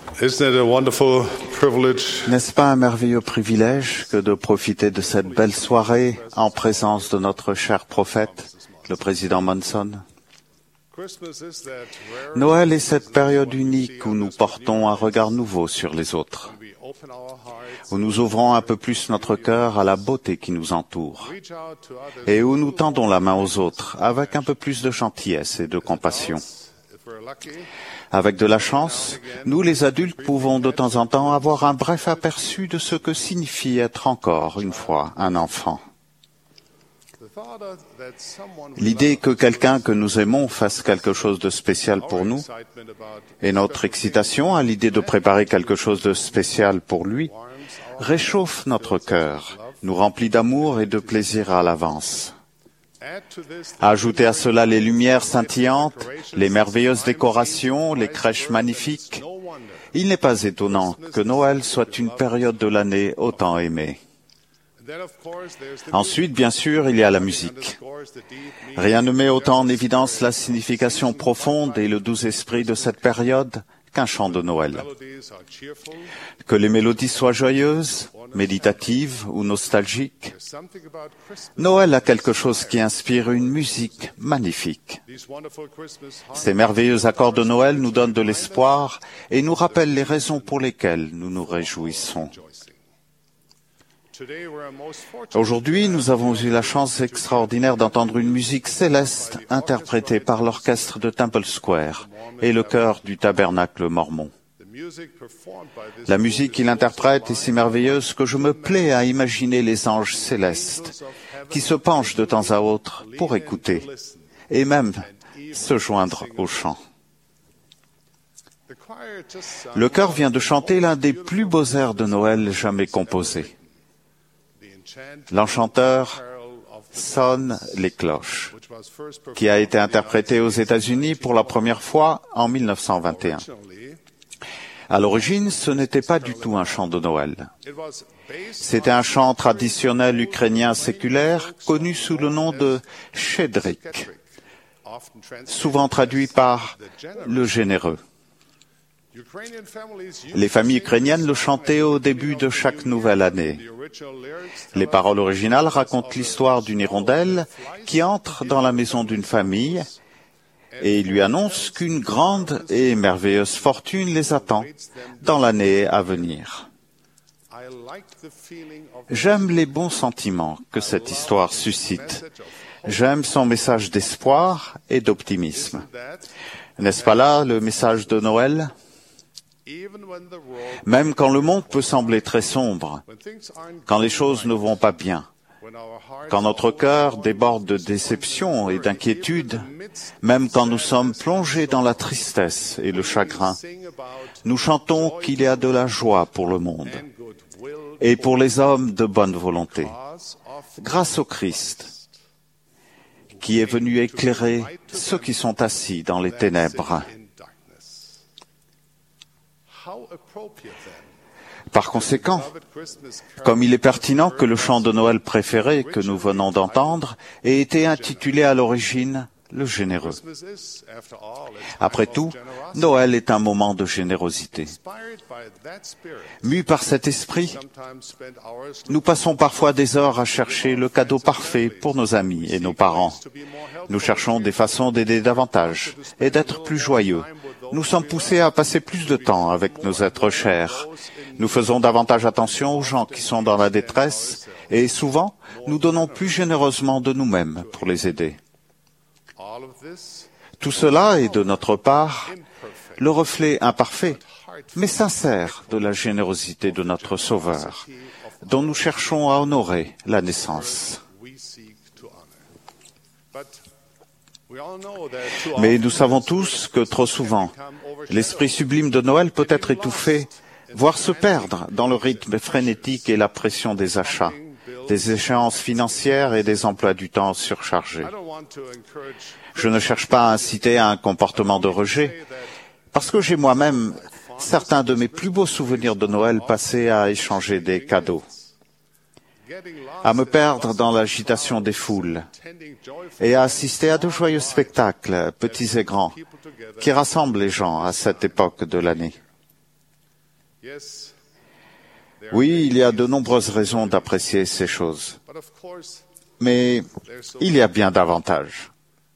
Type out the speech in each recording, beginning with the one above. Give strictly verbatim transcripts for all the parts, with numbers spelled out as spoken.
Isn't it a wonderful privilege? N'est-ce pas un merveilleux privilège que de profiter de cette belle soirée en présence de notre cher prophète, le président Monson? Noël est cette période unique où nous portons un regard nouveau sur les autres, où nous ouvrons un peu plus notre cœur à la beauté qui nous entoure, et où nous tendons la main aux autres avec un peu plus de gentillesse et de compassion. Avec de la chance, nous les adultes pouvons de temps en temps avoir un bref aperçu de ce que signifie être encore une fois un enfant. L'idée que quelqu'un que nous aimons fasse quelque chose de spécial pour nous, et notre excitation à l'idée de préparer quelque chose de spécial pour lui, réchauffe notre cœur, nous remplit d'amour et de plaisir à l'avance. Ajoutez à cela les lumières scintillantes, les merveilleuses décorations, les crèches magnifiques. Il n'est pas étonnant que Noël soit une période de l'année autant aimée. Ensuite, bien sûr, il y a la musique. Rien ne met autant en évidence la signification profonde et le doux esprit de cette période qu'un chant de Noël. Que les mélodies soient joyeuses, méditatives ou nostalgiques, Noël a quelque chose qui inspire une musique magnifique. Ces merveilleux accords de Noël nous donnent de l'espoir et nous rappellent les raisons pour lesquelles nous nous réjouissons. Aujourd'hui, nous avons eu la chance extraordinaire d'entendre une musique céleste interprétée par l'orchestre de Temple Square et le chœur du tabernacle mormon. La musique qu'il interprète est si merveilleuse que je me plais à imaginer les anges célestes qui se penchent de temps à autre pour écouter et même se joindre au chant. Le chœur vient de chanter l'un des plus beaux airs de Noël jamais composés. L'enchanteur sonne les cloches, qui a été interprété aux États-Unis pour la première fois en mille neuf cent vingt et un. À l'origine, ce n'était pas du tout un chant de Noël. C'était un chant traditionnel ukrainien séculaire connu sous le nom de Shchedryk, souvent traduit par le généreux. Les familles ukrainiennes le chantaient au début de chaque nouvelle année. Les paroles originales racontent l'histoire d'une hirondelle qui entre dans la maison d'une famille et lui annonce qu'une grande et merveilleuse fortune les attend dans l'année à venir. J'aime les bons sentiments que cette histoire suscite. J'aime son message d'espoir et d'optimisme. N'est-ce pas là le message de Noël ? Même quand le monde peut sembler très sombre, quand les choses ne vont pas bien, quand notre cœur déborde de déception et d'inquiétude, même quand nous sommes plongés dans la tristesse et le chagrin, nous chantons qu'il y a de la joie pour le monde et pour les hommes de bonne volonté, grâce au Christ, qui est venu éclairer ceux qui sont assis dans les ténèbres. Par conséquent, comme il est pertinent que le chant de Noël préféré que nous venons d'entendre ait été intitulé à l'origine le généreux. Après tout, Noël est un moment de générosité. Mus par cet esprit, nous passons parfois des heures à chercher le cadeau parfait pour nos amis et nos parents. Nous cherchons des façons d'aider davantage et d'être plus joyeux. Nous sommes poussés à passer plus de temps avec nos êtres chers. Nous faisons davantage attention aux gens qui sont dans la détresse et souvent, nous donnons plus généreusement de nous-mêmes pour les aider. Tout cela est de notre part le reflet imparfait, mais sincère de la générosité de notre Sauveur, dont nous cherchons à honorer la naissance. Mais nous savons tous que trop souvent, l'esprit sublime de Noël peut être étouffé, voire se perdre dans le rythme frénétique et la pression des achats, des échéances financières et des emplois du temps surchargés. Je ne cherche pas à inciter à un comportement de rejet, parce que j'ai moi-même certains de mes plus beaux souvenirs de Noël passés à échanger des cadeaux, à me perdre dans l'agitation des foules et à assister à de joyeux spectacles, petits et grands, qui rassemblent les gens à cette époque de l'année. Oui, il y a de nombreuses raisons d'apprécier ces choses. Mais il y a bien davantage.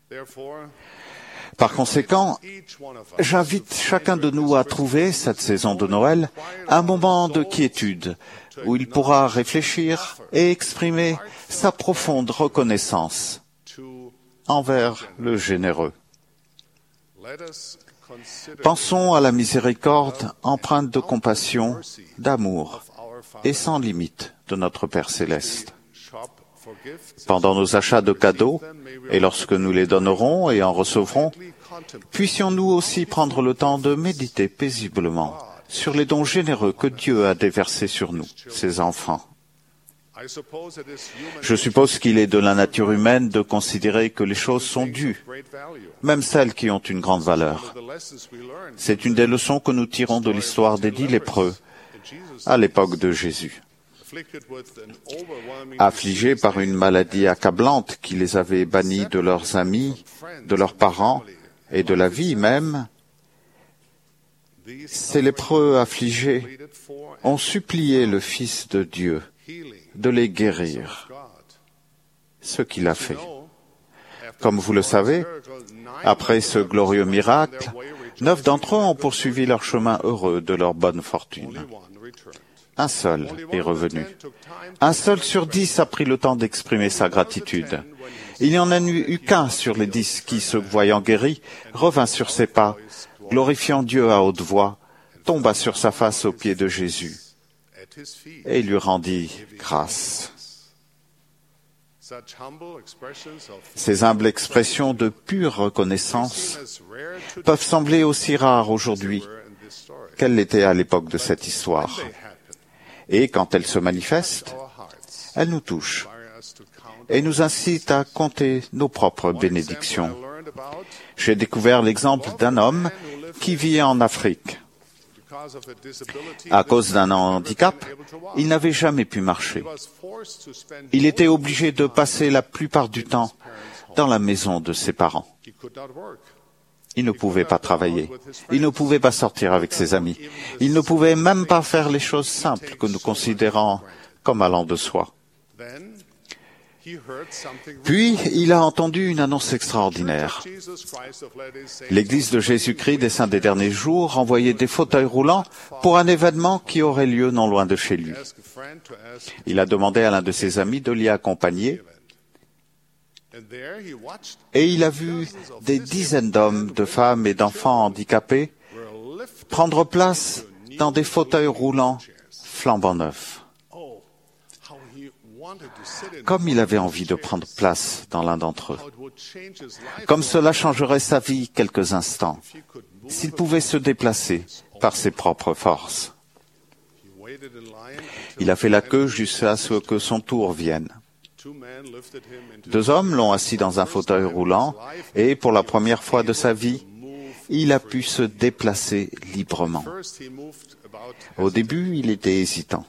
Par conséquent, j'invite chacun de nous à trouver, cette saison de Noël, un moment de quiétude où il pourra réfléchir et exprimer sa profonde reconnaissance envers le généreux. Pensons à la miséricorde empreinte de compassion, d'amour et sans limite de notre Père céleste. Pendant nos achats de cadeaux, et lorsque nous les donnerons et en recevrons, puissions-nous aussi prendre le temps de méditer paisiblement sur les dons généreux que Dieu a déversés sur nous, ses enfants. Je suppose qu'il est de la nature humaine de considérer que les choses sont dues, même celles qui ont une grande valeur. C'est une des leçons que nous tirons de l'histoire des dix lépreux à l'époque de Jésus. Affligés par une maladie accablante qui les avait bannis de leurs amis, de leurs parents et de la vie même, ces lépreux affligés ont supplié le Fils de Dieu de les guérir, ce qu'il a fait. Comme vous le savez, après ce glorieux miracle, neuf d'entre eux ont poursuivi leur chemin heureux de leur bonne fortune. Un seul est revenu. Un seul sur dix a pris le temps d'exprimer sa gratitude. Il n'y en a eu qu'un sur les dix qui, se voyant guéri, revint sur ses pas, glorifiant Dieu à haute voix, tomba sur sa face aux pieds de Jésus et lui rendit grâce. Ces humbles expressions de pure reconnaissance peuvent sembler aussi rares aujourd'hui qu'elles l'étaient à l'époque de cette histoire. Et quand elles se manifestent, elles nous touchent et nous incitent à compter nos propres bénédictions. J'ai découvert l'exemple d'un homme qui vit en Afrique. À cause d'un handicap, il n'avait jamais pu marcher. Il était obligé de passer la plupart du temps dans la maison de ses parents. Il ne pouvait pas travailler. Il ne pouvait pas sortir avec ses amis. Il ne pouvait même pas faire les choses simples que nous considérons comme allant de soi. Puis, il a entendu une annonce extraordinaire. L'Église de Jésus-Christ des Saints des Derniers Jours envoyait des fauteuils roulants pour un événement qui aurait lieu non loin de chez lui. Il a demandé à l'un de ses amis de l'y accompagner et il a vu des dizaines d'hommes, de femmes et d'enfants handicapés prendre place dans des fauteuils roulants flambant neufs. Comme il avait envie de prendre place dans l'un d'entre eux. Comme cela changerait sa vie quelques instants, s'il pouvait se déplacer par ses propres forces. Il a fait la queue jusqu'à ce que son tour vienne. Deux hommes l'ont assis dans un fauteuil roulant et, pour la première fois de sa vie, il a pu se déplacer librement. Au début, il était hésitant.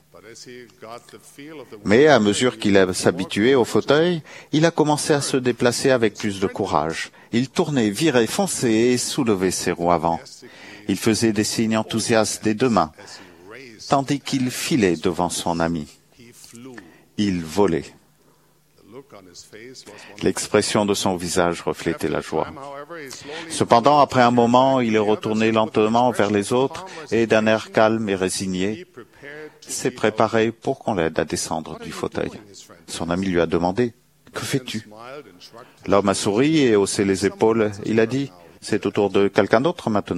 Mais à mesure qu'il s'habituait au fauteuil, il a commencé à se déplacer avec plus de courage. Il tournait, virait, fonçait et soulevait ses roues avant. Il faisait des signes enthousiastes des deux mains, tandis qu'il filait devant son ami. Il volait. L'expression de son visage reflétait la joie. Cependant, après un moment, il est retourné lentement vers les autres et, d'un air calme et résigné, s'est préparé pour qu'on l'aide à descendre du fauteuil. Son ami lui a demandé « Que fais-tu » L'homme a souri et haussé les épaules. Il a dit « C'est au tour de quelqu'un d'autre maintenant ».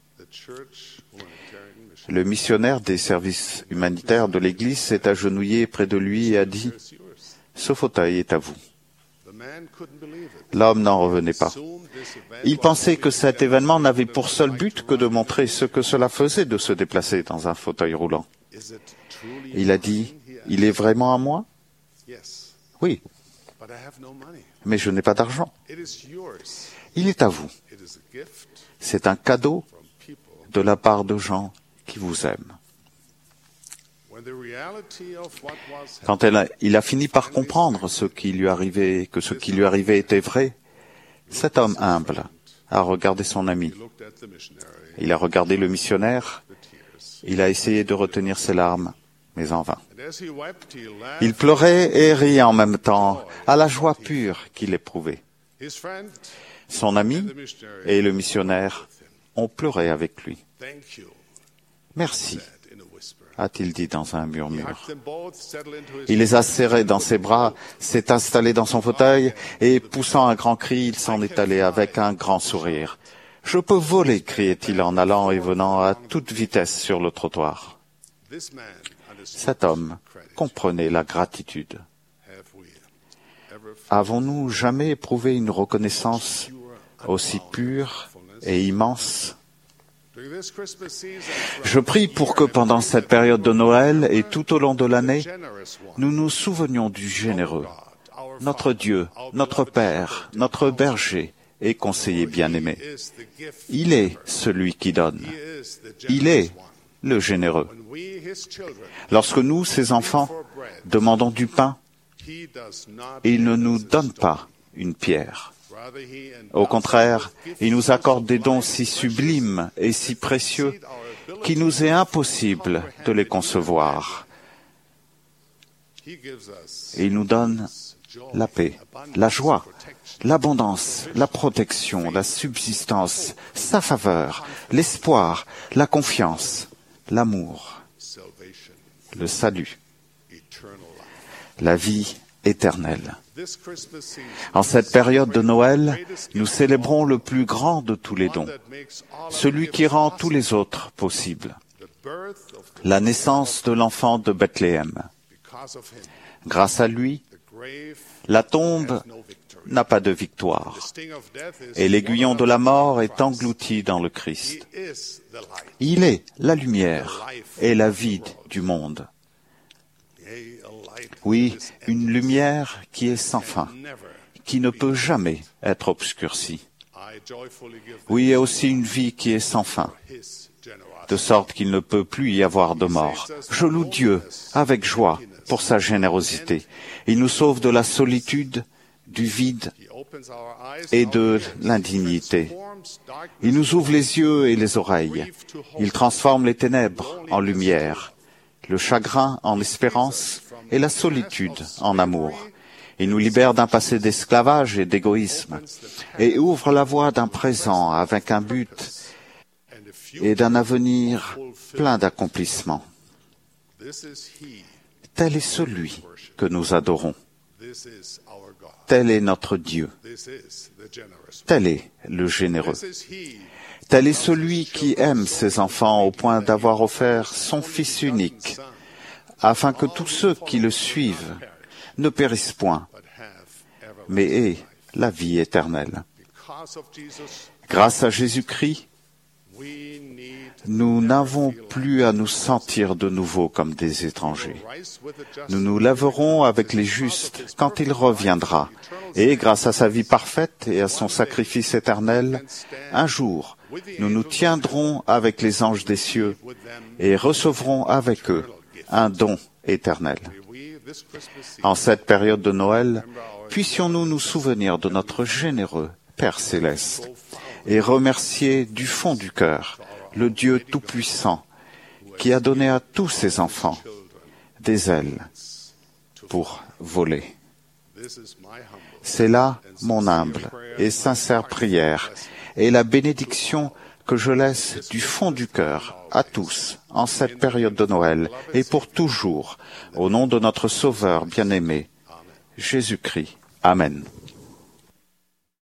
Le missionnaire des services humanitaires de l'Église s'est agenouillé près de lui et a dit « Ce fauteuil est à vous ». L'homme n'en revenait pas. Il pensait que cet événement n'avait pour seul but que de montrer ce que cela faisait de se déplacer dans un fauteuil roulant. Il a dit, « Il est vraiment à moi ?»« Oui, mais je n'ai pas d'argent. » « Il est à vous. C'est un cadeau de la part de gens qui vous aiment. » Quand elle a, il a fini par comprendre ce qui lui arrivait, que ce qui lui arrivait était vrai, cet homme humble a regardé son ami. Il a regardé le missionnaire Il a essayé de retenir ses larmes, mais en vain. Il pleurait et riait en même temps, à la joie pure qu'il éprouvait. Son ami et le missionnaire ont pleuré avec lui. « Merci », a-t-il dit dans un murmure. Il les a serrés dans ses bras, s'est installé dans son fauteuil et, poussant un grand cri, il s'en est allé avec un grand sourire. « Je peux voler » criait-il en allant et venant à toute vitesse sur le trottoir. Cet homme comprenait la gratitude. Avons-nous jamais éprouvé une reconnaissance aussi pure et immense? Je prie pour que pendant cette période de Noël et tout au long de l'année, nous nous souvenions du généreux, notre Dieu, notre Père, notre berger et conseiller bien-aimé. Il est celui qui donne. Il est le généreux. Lorsque nous, ses enfants, demandons du pain, il ne nous donne pas une pierre. Au contraire, il nous accorde des dons si sublimes et si précieux qu'il nous est impossible de les concevoir. Il nous donne la paix, la joie, l'abondance, la protection, la subsistance, sa faveur, l'espoir, la confiance, l'amour, le salut, la vie éternelle. En cette période de Noël, nous célébrons le plus grand de tous les dons, celui qui rend tous les autres possibles, la naissance de l'enfant de Bethléem. Grâce à lui, la tombe n'a pas de victoire, et l'aiguillon de la mort est englouti dans le Christ. Il est la lumière et la vie du monde. Oui, une lumière qui est sans fin, qui ne peut jamais être obscurcie. Oui, et aussi une vie qui est sans fin, de sorte qu'il ne peut plus y avoir de mort. Je loue Dieu avec joie pour sa générosité. Il nous sauve de la solitude, du vide et de l'indignité. Il nous ouvre les yeux et les oreilles. Il transforme les ténèbres en lumière, le chagrin en espérance et la solitude en amour. Il nous libère d'un passé d'esclavage et d'égoïsme et ouvre la voie d'un présent avec un but et d'un avenir plein d'accomplissements. Tel est celui que nous adorons. Tel est notre Dieu. Tel est le généreux. Tel est celui qui aime ses enfants au point d'avoir offert son Fils unique, afin que tous ceux qui le suivent ne périssent point, mais aient la vie éternelle. Grâce à Jésus-Christ, nous n'avons plus à nous sentir de nouveau comme des étrangers. Nous nous lèverons avec les justes quand il reviendra, et grâce à sa vie parfaite et à son sacrifice éternel, un jour, nous nous tiendrons avec les anges des cieux et recevrons avec eux un don éternel. En cette période de Noël, puissions-nous nous souvenir de notre généreux Père céleste et remercier du fond du cœur le Dieu Tout-Puissant qui a donné à tous ses enfants des ailes pour voler. C'est là mon humble et sincère prière et la bénédiction que je laisse du fond du cœur à tous en cette période de Noël et pour toujours, au nom de notre Sauveur bien-aimé, Jésus-Christ. Amen.